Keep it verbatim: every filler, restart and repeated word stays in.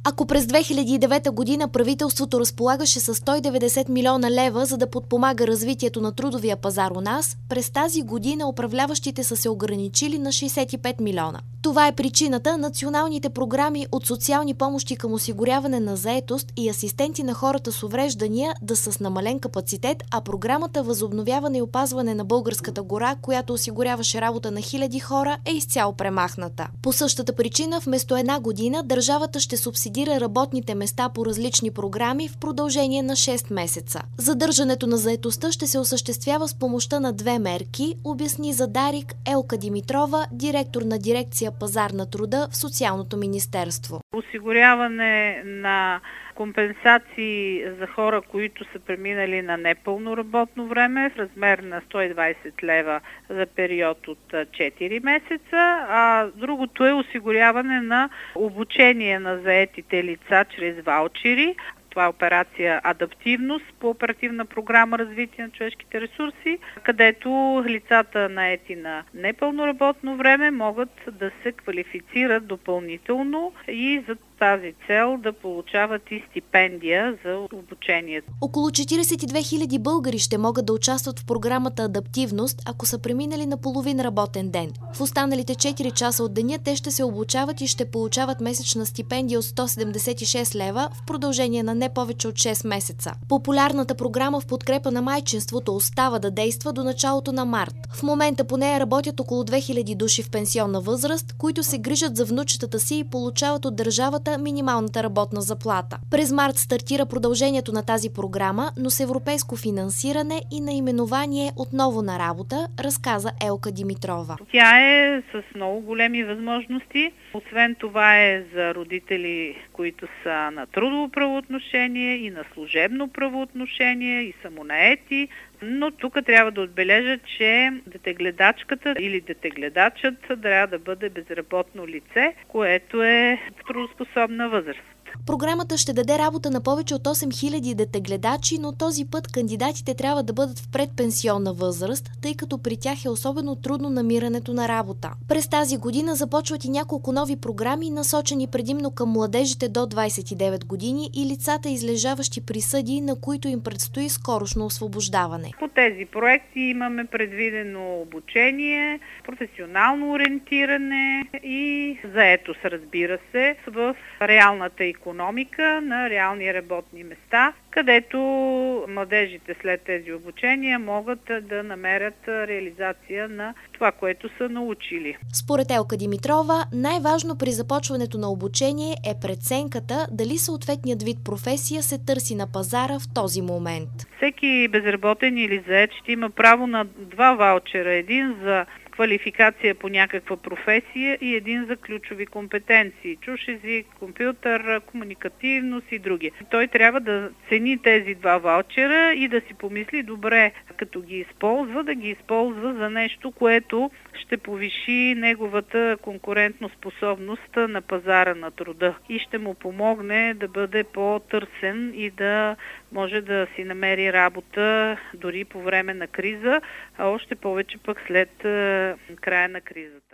Ако през две хиляди и девета година правителството разполагаше с сто и деветдесет милиона лева, за да подпомага развитието на трудовия пазар у нас, през тази година управляващите са се ограничили на шейсет и пет милиона. Това е причината националните програми от социални помощи към осигуряване на заетост и асистенти на хората с увреждания да са с намален капацитет, а програмата Възобновяване и опазване на българската гора, която осигуряваше работа на хиляди хора, е изцяло премахната. По същата причина, вместо една година, държавата ще субсидира работните места по различни програми в продължение на шест месеца. Задържането на заетостта ще се осъществява с помощта на две мерки, обясни за Дарик Елка Димитрова, директор на дирекция Пазар на труда в Социалното министерство. Осигуряване на компенсации за хора, които са преминали на непълно работно време в размер на сто и двадесет лева за период от четири месеца, а другото е осигуряване на обучение на заетите лица чрез ваучери. Това е операция Адаптивност по оперативна програма Развитие на човешките ресурси, където лицата наети на непълно работно време могат да се квалифицират допълнително и за тази цел да получават и стипендия за обучението. Около четиридесет и две хиляди българи ще могат да участват в програмата Адаптивност, ако са преминали на половин работен ден. В останалите четири часа от деня те ще се обучават и ще получават месечна стипендия от сто седемдесет и шест лева в продължение на не повече от шест месеца. Популярната програма в подкрепа на майчинството остава да действа до началото на март. В момента по нея работят около две хиляди души в пенсионна възраст, които се грижат за внучетата си и получават от държавата минималната работна заплата. През март стартира продължението на тази програма, но с европейско финансиране и наименование отново на работа, разказа Елка Димитрова. Тя е с много големи възможности. Освен това е за родители, които са на трудово правоотношение и на служебно правоотношение и самонаети. Но тук трябва да отбележа, че детегледачката или детегледачът трябва да бъде безработно лице, което е в трудоспособна възраст. Програмата ще даде работа на повече от осем хиляди детегледачи, но този път кандидатите трябва да бъдат в предпенсионна възраст, тъй като при тях е особено трудно намирането на работа. През тази година започват и няколко нови програми, насочени предимно към младежите до двадесет и девет години и лицата, излежаващи присъди, на които им предстои скорошно освобождаване. По тези проекти имаме предвидено обучение, професионално ориентиране и заетост, разбира се, в реалната икономика на реални работни места, където младежите след тези обучения могат да намерят реализация на това, което са научили. Според Елка Димитрова, най-важно при започването на обучение е преценката дали съответният вид професия се търси на пазара в този момент. Всеки безработен или зает ще има право на два ваучера. Един за квалификация по някаква професия и един за ключови компетенции. Чуж език, компютър, комуникативност и други. Той трябва да цени тези два ваучера и да си помисли добре, като ги използва, да ги използва за нещо, което ще повиши неговата конкурентоспособност на пазара на труда и ще му помогне да бъде по-търсен и да може да си намери работа дори по време на криза, а още повече пък след края на кризата.